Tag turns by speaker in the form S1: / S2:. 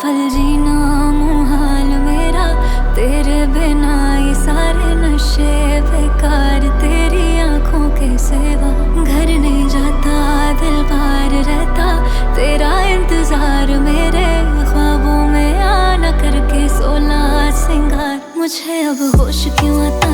S1: पल जीना मुहाल मेरा, तेरे बिना ये सारे नशे बेकार, तेरी आंखों के सिवा घर नहीं जाता, दिल बाहर रहता, तेरा इंतजार मेरे ख्वाबों में आना करके 16 सिंगार। मुझे अब होश क्यों आता